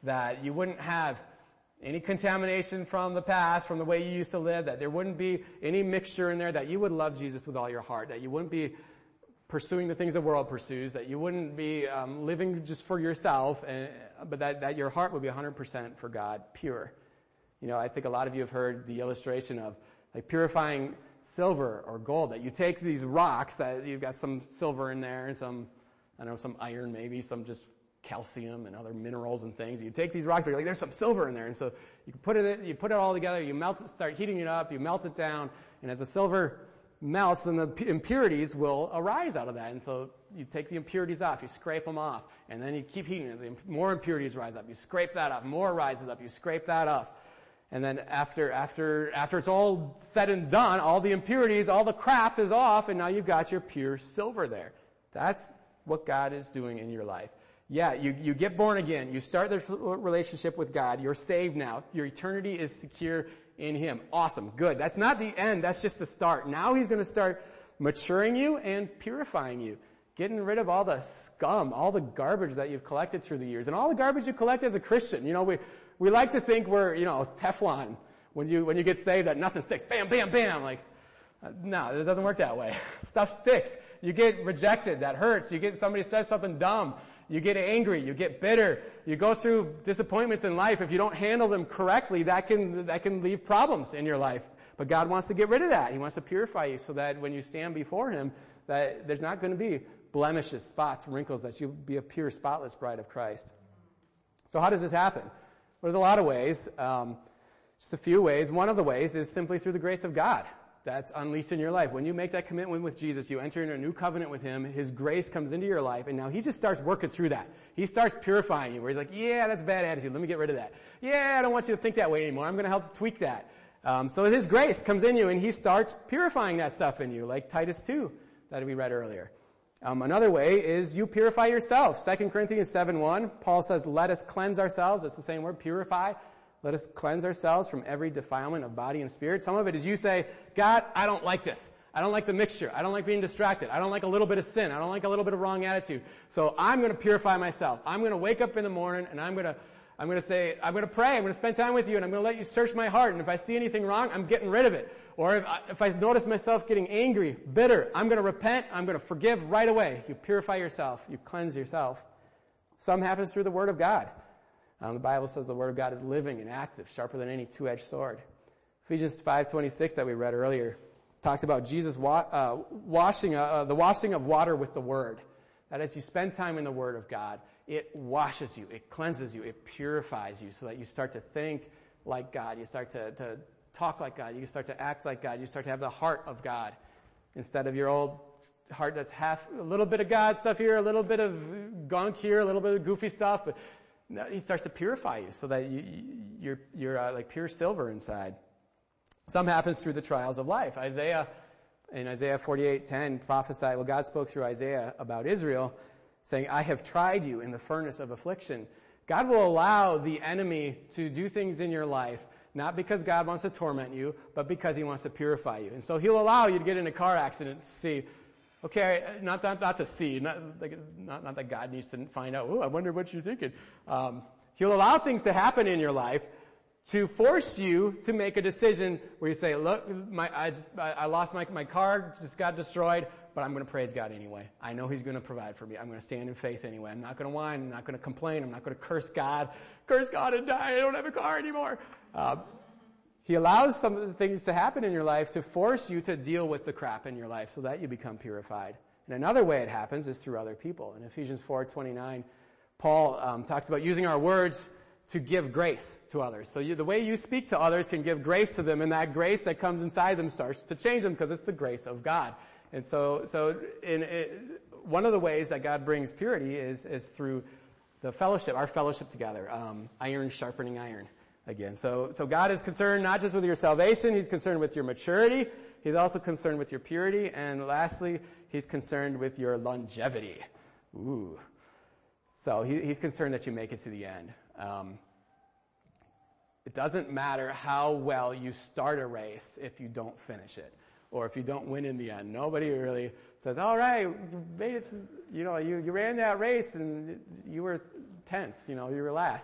that you wouldn't have any contamination from the past, from the way you used to live, that there wouldn't be any mixture in there, that you would love Jesus with all your heart, that you wouldn't be pursuing the things the world pursues, that you wouldn't be living just for yourself, but that your heart would be 100% for God, pure. You know, I think a lot of you have heard the illustration of like purifying silver or gold, that you take these rocks that you've got some silver in there and some, I don't know, some iron maybe, some just calcium and other minerals and things. You take these rocks, but you're like, there's some silver in there. And so you put it all together, you melt it, start heating it up, you melt it down, and as the silver melts, then the impurities will arise out of that. And so you take the impurities off, you scrape them off, and then you keep heating it. More impurities rise up. You scrape that up. More rises up. You scrape that off. And then after it's all said and done, all the impurities, all the crap is off, and now you've got your pure silver there. That's what God is doing in your life. Yeah, you get born again. You start this relationship with God. You're saved now. Your eternity is secure in Him. Awesome. Good. That's not the end. That's just the start. Now He's going to start maturing you and purifying you. Getting rid of all the scum, all the garbage that you've collected through the years, and all the garbage you collect as a Christian. You know, we like to think we're, you know, Teflon. When you get saved, that nothing sticks. Bam, bam, bam. Like, no, it doesn't work that way. Stuff sticks. You get rejected. That hurts. Somebody says something dumb. You get angry. You get bitter. You go through disappointments in life. If you don't handle them correctly, that can leave problems in your life. But God wants to get rid of that. He wants to purify you so that when you stand before Him, that there's not going to be blemishes, spots, wrinkles, that you'll be a pure, spotless bride of Christ. So how does this happen? Well, there's a lot of ways. Just a few ways. One of the ways is simply through the grace of God that's unleashed in your life. When you make that commitment with Jesus, you enter into a new covenant with Him, His grace comes into your life, and now He just starts working through that. He starts purifying you, where He's like, yeah, that's a bad attitude. Let me get rid of that. Yeah, I don't want you to think that way anymore. I'm going to help tweak that. So His grace comes in you, and He starts purifying that stuff in you, like Titus 2 that we read earlier. Another way is you purify yourself. 2 Corinthians 7:1, Paul says, let us cleanse ourselves. That's the same word, purify. Let us cleanse ourselves from every defilement of body and spirit. Some of it is you say, God, I don't like this. I don't like the mixture. I don't like being distracted. I don't like a little bit of sin. I don't like a little bit of wrong attitude. So I'm going to purify myself. I'm going to wake up in the morning and I'm going to pray. I'm going to spend time with you and I'm going to let you search my heart. And if I see anything wrong, I'm getting rid of it. Or if I notice myself getting angry, bitter, I'm going to repent. I'm going to forgive right away. You purify yourself. You cleanse yourself. Some happens through the Word of God. The Bible says the Word of God is living and active, sharper than any two-edged sword. Ephesians 5:26 that we read earlier talked about Jesus the washing of water with the Word. That as you spend time in the Word of God, it washes you, it cleanses you, it purifies you so that you start to think like God. You start to talk like God. You start to act like God. You start to have the heart of God instead of your old heart that's a little bit of God stuff here, a little bit of gunk here, a little bit of goofy stuff, but He starts to purify you so that you're like pure silver inside. Some happens through the trials of life. In Isaiah 48:10 prophesied, well, God spoke through Isaiah about Israel, saying, I have tried you in the furnace of affliction. God will allow the enemy to do things in your life, not because God wants to torment you, but because He wants to purify you. And so He'll allow you to get in a car accident to see, okay, not to see, not that God needs to find out, I wonder what you're thinking. He'll allow things to happen in your life to force you to make a decision where you say, look, I lost my car, just got destroyed, but I'm going to praise God anyway. I know He's going to provide for me. I'm going to stand in faith anyway. I'm not going to whine. I'm not going to complain. I'm not going to curse God and die. I don't have a car anymore. He allows some of the things to happen in your life to force you to deal with the crap in your life so that you become purified. And another way it happens is through other people. In Ephesians 4:29, Paul talks about using our words to give grace to others. So the way you speak to others can give grace to them, and that grace that comes inside them starts to change them because it's the grace of God. And so one of the ways that God brings purity is through the fellowship, our fellowship together, iron sharpening iron. Again, so God is concerned not just with your salvation, He's concerned with your maturity, He's also concerned with your purity, and lastly, He's concerned with your longevity. Ooh. So He's concerned that you make it to the end. It doesn't matter how well you start a race if you don't finish it, or if you don't win in the end. Nobody really says, all right, you made it, you ran that race and you were 10th, you were last.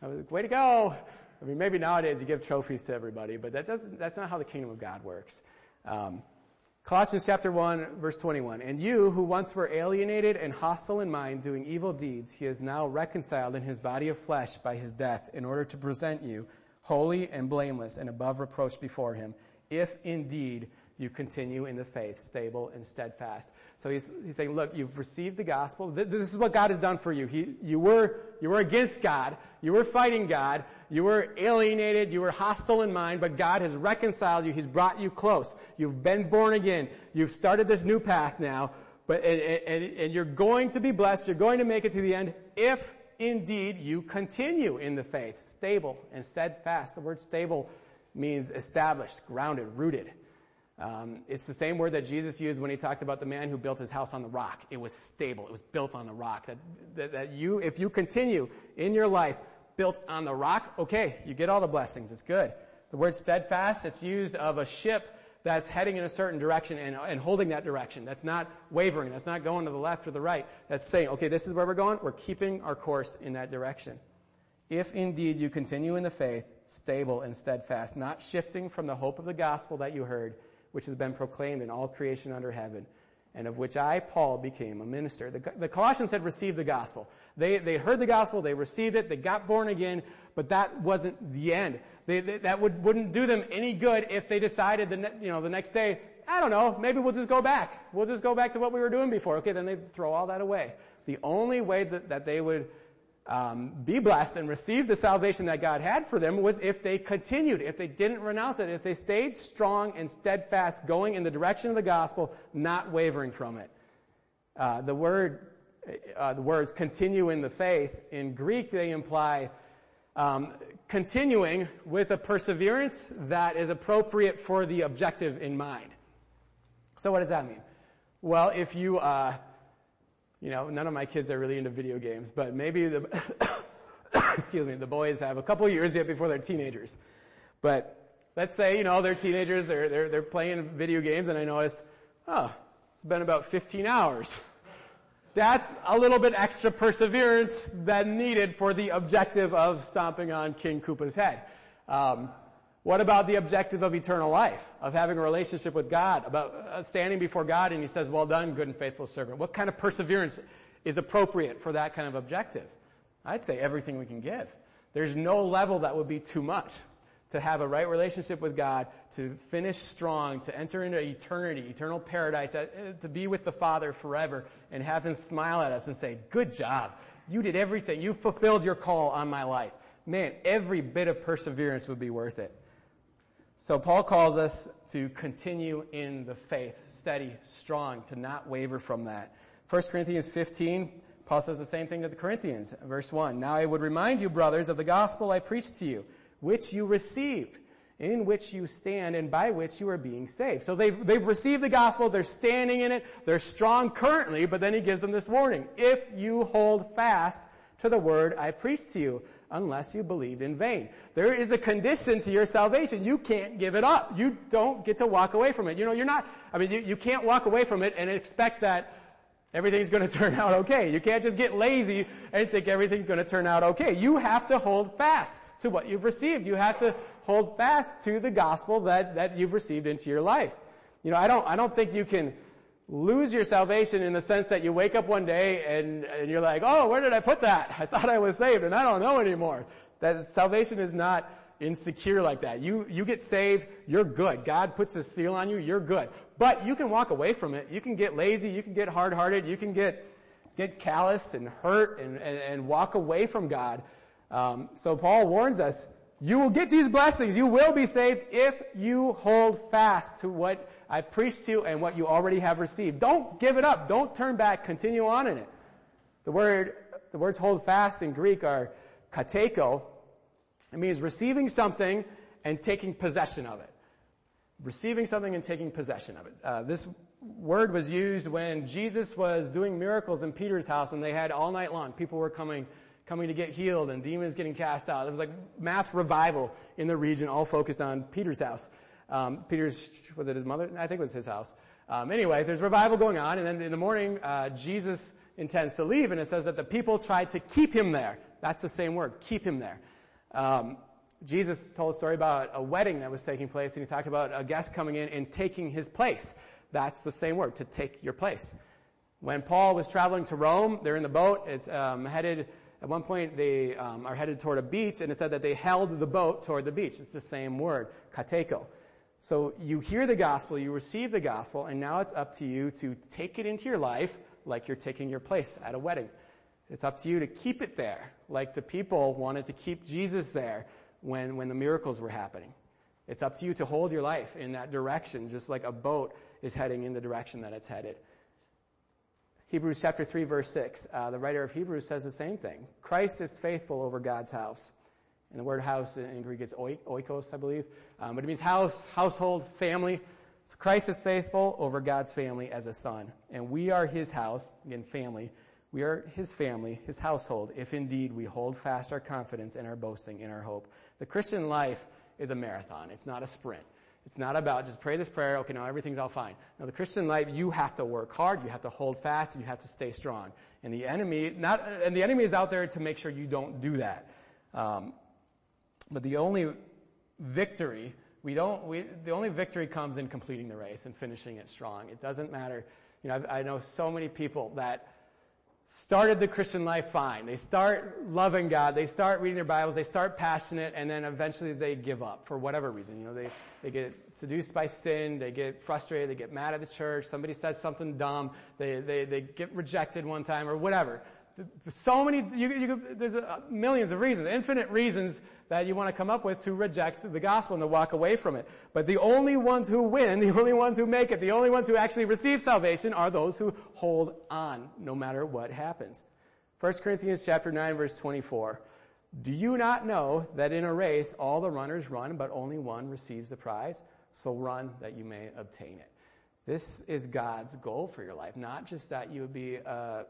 I was like, way to go. I mean, maybe nowadays you give trophies to everybody, but that's not how the kingdom of God works. Colossians chapter 1, verse 21. And you, who once were alienated and hostile in mind, doing evil deeds, he is now reconciled in his body of flesh by his death, in order to present you holy and blameless and above reproach before him, if indeed you continue in the faith, stable and steadfast. So he's saying, look, you've received the gospel. This is what God has done for you. You were against God. You were fighting God. You were alienated. You were hostile in mind, but God has reconciled you. He's brought you close. You've been born again. You've started this new path now, and you're going to be blessed. You're going to make it to the end if indeed you continue in the faith, stable and steadfast. The word stable means established, grounded, rooted. It's the same word that Jesus used when he talked about the man who built his house on the rock. It was stable. It was built on the rock. That you, if you continue in your life built on the rock, okay, you get all the blessings. It's good. The word steadfast, it's used of a ship that's heading in a certain direction and holding that direction. That's not wavering. That's not going to the left or the right. That's saying, okay, this is where we're going. We're keeping our course in that direction. If indeed you continue in the faith, stable and steadfast, not shifting from the hope of the gospel that you heard, which has been proclaimed in all creation under heaven, and of which I, Paul, became a minister. The Colossians had received the gospel. They heard the gospel, they received it, they got born again, but that wasn't the end. That wouldn't do them any good if they decided the next day, I don't know, maybe we'll just go back. We'll just go back to what we were doing before. Okay, then they'd throw all that away. The only way that they would be blessed and receive the salvation that God had for them was if they continued, if they didn't renounce it, if they stayed strong and steadfast, going in the direction of the gospel, not wavering from it. The words continue in the faith, in Greek they imply continuing with a perseverance that is appropriate for the objective in mind. So what does that mean? Well, if you none of my kids are really into video games, but maybe the boys have a couple years yet before they're teenagers. But let's say, they're teenagers, they're playing video games, and I notice, it's been about 15 hours. That's a little bit extra perseverance than needed for the objective of stomping on King Koopa's head. What about the objective of eternal life, of having a relationship with God, about standing before God and he says, well done, good and faithful servant? What kind of perseverance is appropriate for that kind of objective? I'd say everything we can give. There's no level that would be too much to have a right relationship with God, to finish strong, to enter into eternity, eternal paradise, to be with the Father forever and have him smile at us and say, good job. You did everything. You fulfilled your call on my life. Man, every bit of perseverance would be worth it. So Paul calls us to continue in the faith, steady, strong, to not waver from that. 1 Corinthians 15, Paul says the same thing to the Corinthians. Verse 1, now I would remind you, brothers, of the gospel I preached to you, which you received, in which you stand, and by which you are being saved. So they've received the gospel, they're standing in it, they're strong currently, but then he gives them this warning. If you hold fast to the word I preached to you, unless you believed in vain. There is a condition to your salvation. You can't give it up. You don't get to walk away from it. You can't walk away from it and expect that everything's going to turn out okay. You can't just get lazy and think everything's going to turn out okay. You have to hold fast to what you've received. You have to hold fast to the gospel that you've received into your life. I don't think you can lose your salvation in the sense that you wake up one day and you're like, oh, where did I put that? I thought I was saved and I don't know anymore. That salvation is not insecure like that. You get saved, you're good. God puts his seal on you, you're good. But you can walk away from it. You can get lazy, you can get hard-hearted, you can get callous and hurt and walk away from God. So Paul warns us, you will get these blessings. You will be saved if you hold fast to what I preached to you and what you already have received. Don't give it up. Don't turn back. Continue on in it. The words hold fast in Greek are kateko. It means receiving something and taking possession of it. Receiving something and taking possession of it. This word was used when Jesus was doing miracles in Peter's house, and they had all night long. People were coming to get healed and demons getting cast out. There was like mass revival in the region, all focused on Peter's house. Was it his mother? I think it was his house. Anyway, there's revival going on, and then in the morning, Jesus intends to leave, and it says that the people tried to keep him there. That's the same word, keep him there. Jesus told a story about a wedding that was taking place, and he talked about a guest coming in and taking his place. That's the same word, to take your place. When Paul was traveling to Rome, they're in the boat. It's headed, at one point they are headed toward a beach, and it said that they held the boat toward the beach. It's the same word, kateko. So you hear the gospel, you receive the gospel, and now it's up to you to take it into your life like you're taking your place at a wedding. It's up to you to keep it there, like the people wanted to keep Jesus there when the miracles were happening. It's up to you to hold your life in that direction, just like a boat is heading in the direction that it's headed. Hebrews chapter 3, verse 6, the writer of Hebrews says the same thing. Christ is faithful over God's house. And the word house in Greek is oikos, I believe. But it means house, household, family. So Christ is faithful over God's family as a son. And we are his house, again, family. We are his family, his household, if indeed we hold fast our confidence and our boasting in our hope. The Christian life is a marathon. It's not a sprint. It's not about just pray this prayer, okay, now everything's all fine. No, the Christian life, you have to work hard, you have to hold fast, and you have to stay strong. And the enemy is out there to make sure you don't do that. But the only victory, the only victory comes in completing the race and finishing it strong. It doesn't matter. You know, I know so many people that started the Christian life fine. They start loving God, they start reading their Bibles, they start passionate, and then eventually they give up for whatever reason. You know, they get seduced by sin, they get frustrated, they get mad at the church, somebody says something dumb, they get rejected one time or whatever. So many, there's millions of reasons, infinite reasons that you want to come up with to reject the gospel and to walk away from it. But the only ones who win, the only ones who make it, the only ones who actually receive salvation are those who hold on no matter what happens. 1 Corinthians chapter 9 verse 24. Do you not know that in a race all the runners run, but only one receives the prize? So run that you may obtain it. This is God's goal for your life, not just that you would be a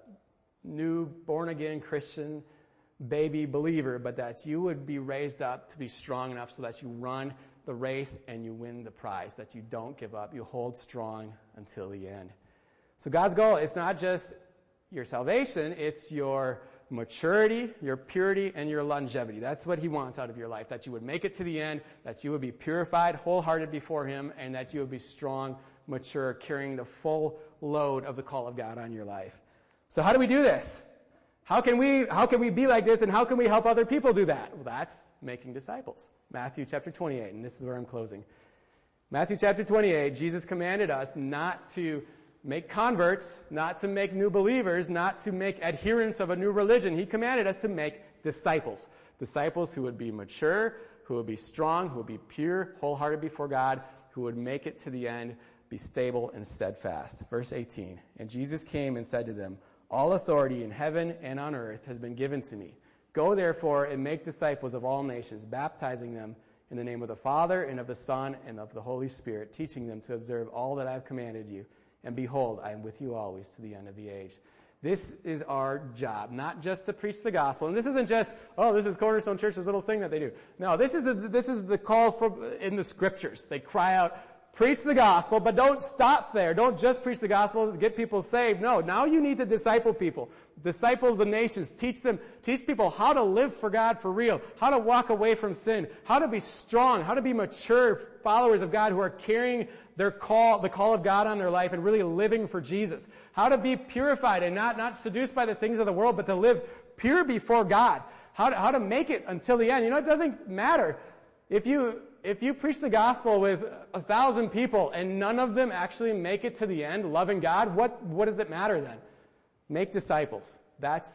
new born-again Christian baby believer, but that you would be raised up to be strong enough so that you run the race and you win the prize, that you don't give up, you hold strong until the end. So God's goal, it's not just your salvation, it's your maturity, your purity, and your longevity. That's what he wants out of your life, that you would make it to the end, that you would be purified, wholehearted before him, and that you would be strong, mature, carrying the full load of the call of God on your life. So how do we do this? How can we be like this, and how can we help other people do that? Well, that's making disciples. Matthew chapter 28, and this is where I'm closing. Matthew chapter 28, Jesus commanded us not to make converts, not to make new believers, not to make adherents of a new religion. He commanded us to make disciples. Disciples who would be mature, who would be strong, who would be pure, wholehearted before God, who would make it to the end, be stable and steadfast. Verse 18, and Jesus came and said to them, all authority in heaven and on earth has been given to me. Go therefore and make disciples of all nations, baptizing them in the name of the Father and of the Son and of the Holy Spirit, teaching them to observe all that I have commanded you. And behold, I am with you always to the end of the age. This is our job, not just to preach the gospel. And this isn't just, this is Cornerstone Church's little thing that they do. No, this is the call in the scriptures. They cry out, preach the gospel, but don't stop there. Don't just preach the gospel to get people saved. No, now you need to disciple people. Disciple the nations. Teach people how to live for God for real, how to walk away from sin, how to be strong, how to be mature followers of God who are carrying the call of God on their life and really living for Jesus. How to be purified and not seduced by the things of the world, but to live pure before God. How to make it until the end. You know, it doesn't matter if you preach the gospel with 1,000 people and none of them actually make it to the end loving God, what does it matter then? Make disciples. That's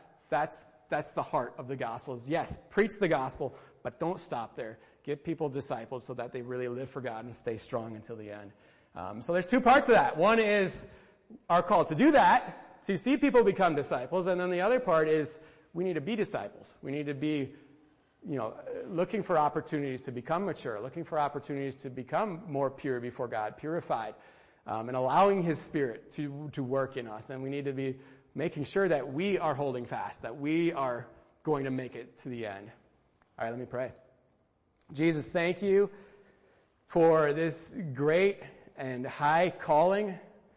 the heart of the gospel. Is yes, preach the gospel, but don't stop there. Get people disciples so that they really live for God and stay strong until the end. So there's two parts of that. One is our call to do that, to see people become disciples, and then the other part is we need to be disciples. We need to be looking for opportunities to become mature, looking for opportunities to become more pure before God, purified, and allowing His Spirit to work in us. And we need to be making sure that we are holding fast, that we are going to make it to the end. All right, let me pray. Jesus, thank you for this great and high calling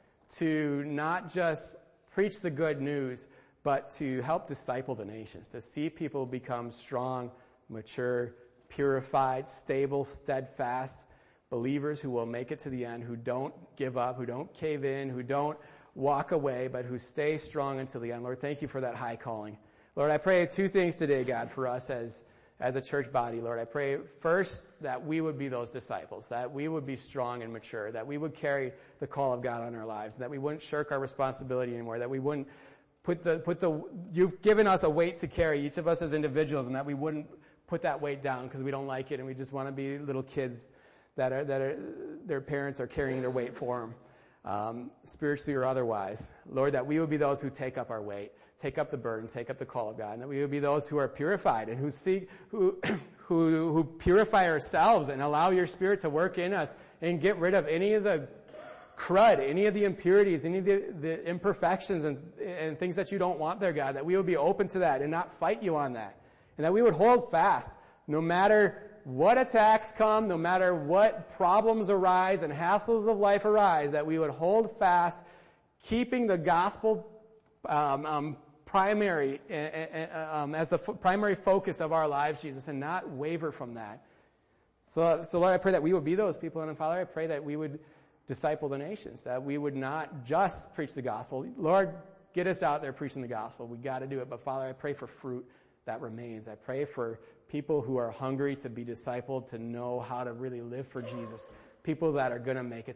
to not just preach the good news, but to help disciple the nations, to see people become strong, mature, purified, stable, steadfast believers who will make it to the end, who don't give up, who don't cave in, who don't walk away, but who stay strong until the end. Lord, thank you for that high calling. Lord, I pray two things today, God, for us as a church body. Lord, I pray first that we would be those disciples, that we would be strong and mature, that we would carry the call of God on our lives, that we wouldn't shirk our responsibility anymore, that we wouldn't you've given us a weight to carry, each of us as individuals, and that we wouldn't put that weight down because we don't like it and we just want to be little kids that their parents are carrying their weight for them, spiritually or otherwise. Lord, that we would be those who take up our weight, take up the burden, take up the call of God, and that we would be those who are purified and who purify ourselves and allow your Spirit to work in us and get rid of any of the crud, any of the impurities, any of the imperfections and things that you don't want there, God, that we would be open to that and not fight you on that. And that we would hold fast no matter what attacks come, no matter what problems arise and hassles of life arise, that we would hold fast, keeping the gospel primary as the primary focus of our lives, Jesus, and not waver from that. So Lord, I pray that we would be those people, and Father, I pray that we would disciple the nations, that we would not just preach the gospel. Lord, get us out there preaching the gospel. We got to do it. But Father, I pray for fruit that remains. I pray for people who are hungry to be discipled, to know how to really live for Jesus. People that are going to make it